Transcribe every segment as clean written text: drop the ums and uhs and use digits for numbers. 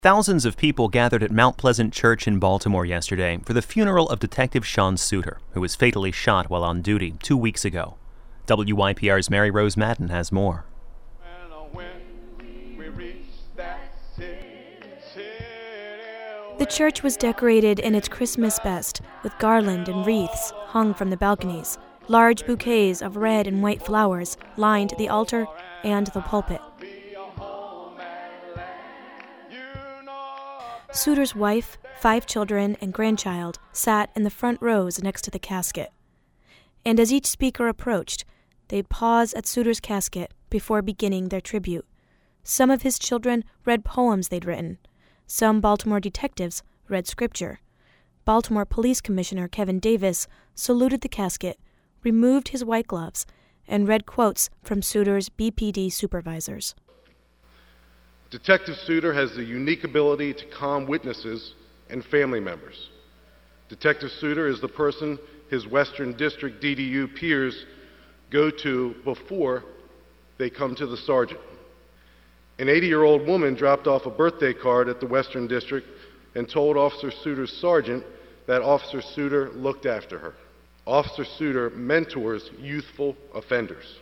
Thousands of people gathered at Mount Pleasant Church in Baltimore yesterday for the funeral of Detective Sean Suiter, who was fatally shot while on duty 2 weeks ago. WYPR's Mary Rose Madden has more. The church was decorated in its Christmas best, with garland and wreaths hung from the balconies. Large bouquets of red and white flowers lined the altar and the pulpit. Suiter's wife, 5 children, and grandchild sat in the front rows next to the casket. And as each speaker approached, they'd pause at Suiter's casket before beginning their tribute. Some of his children read poems they'd written. Some Baltimore detectives read scripture. Baltimore Police Commissioner Kevin Davis saluted the casket, removed his white gloves, and read quotes from Suiter's BPD supervisors. Detective Suiter has the unique ability to calm witnesses and family members. Detective Suiter is the person his Western District DDU peers go to before they come to the sergeant. An 80-year-old woman dropped off a birthday card at the Western District and told Officer Suiter's sergeant that Officer Suiter looked after her. Officer Suiter mentors youthful offenders.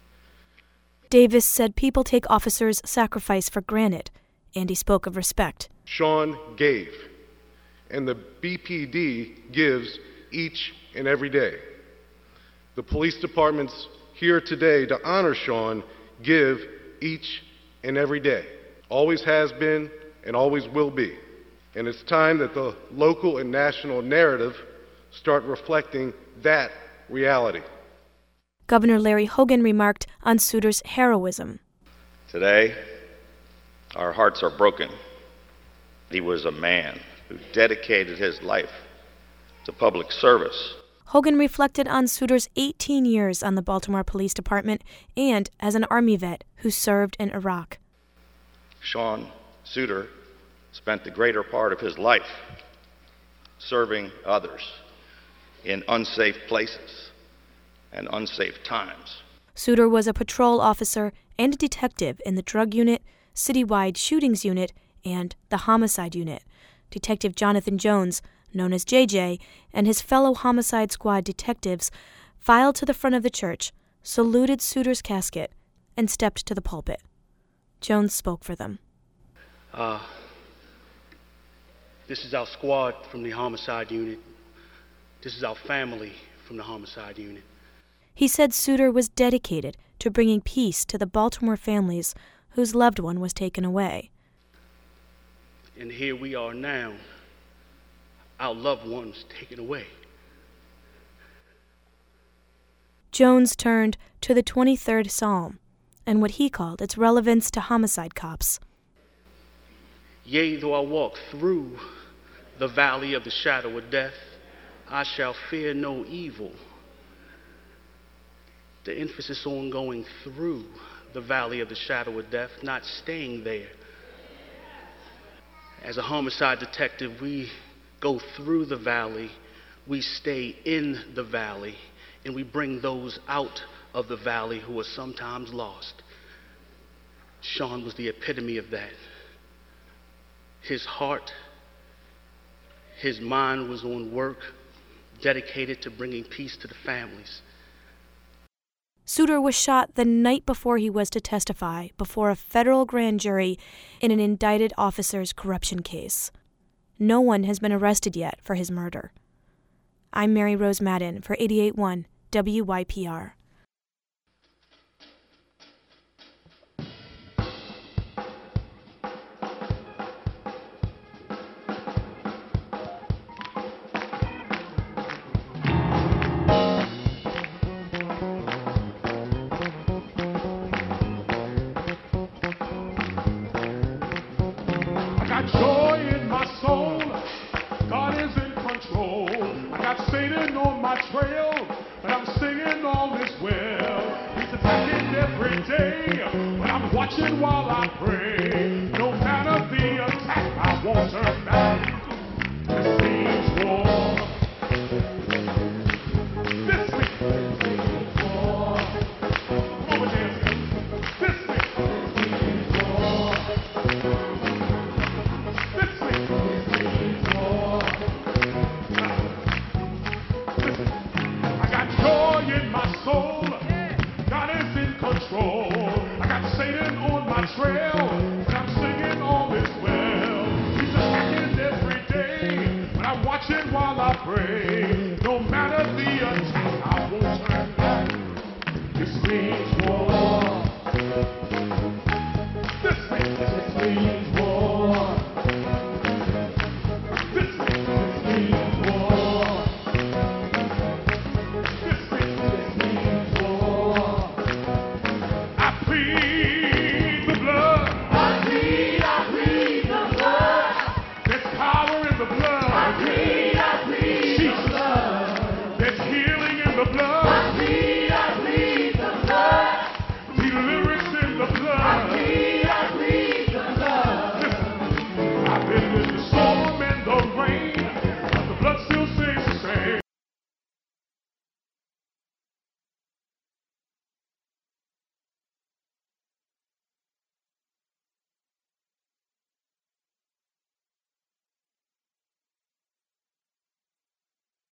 Davis said people take officers' sacrifice for granted, and he spoke of respect. Sean gave, and the BPD gives each and every day. The police departments here today to honor Sean give each and every day. Always has been and always will be. And it's time that the local and national narrative start reflecting that reality. Governor Larry Hogan remarked on Suiter's heroism. Today, our hearts are broken. He was a man who dedicated his life to public service. Hogan reflected on Suiter's 18 years on the Baltimore Police Department and as an Army vet who served in Iraq. Sean Suiter spent the greater part of his life serving others in unsafe places and unsafe times. Suiter was a patrol officer and a detective in the drug unit, citywide shootings unit, and the homicide unit. Detective Jonathan Jones, known as JJ, and his fellow homicide squad detectives filed to the front of the church, saluted Suiter's casket, and stepped to the pulpit. Jones spoke for them. This is our squad from the homicide unit. This is our family from the homicide unit. He said Suiter was dedicated to bringing peace to the Baltimore families whose loved one was taken away. And here we are now, our loved ones taken away. Jones turned to the 23rd Psalm and what he called its relevance to homicide cops. Yea, though I walk through the valley of the shadow of death, I shall fear no evil. The emphasis on going through the valley of the shadow of death, not staying there. As a homicide detective, we go through the valley, we stay in the valley, and we bring those out of the valley who are sometimes lost. Sean was the epitome of that. His heart, his mind was on work, dedicated to bringing peace to the families. Suiter was shot the night before he was to testify before a federal grand jury in an indicted officer's corruption case. No one has been arrested yet for his murder. I'm Mary Rose Madden for 88.1 WYPR. Joy in my soul, God is in control. I got Satan on my trail, but I'm singing all is well. He's attacking every day, but I'm watching while I pray. No matter the attack, I won't turn back. This means war. This means war. Come on, dance. This means war. I pray. No matter the attack, I won't turn back. This means war. This means war. This means war. This means war. I plead the blood. I plead the blood. There's power in the blood. I plead the blood. There's healing in the blood. I plead the blood. Deliverance in the blood. I plead the blood. Listen, I've been in the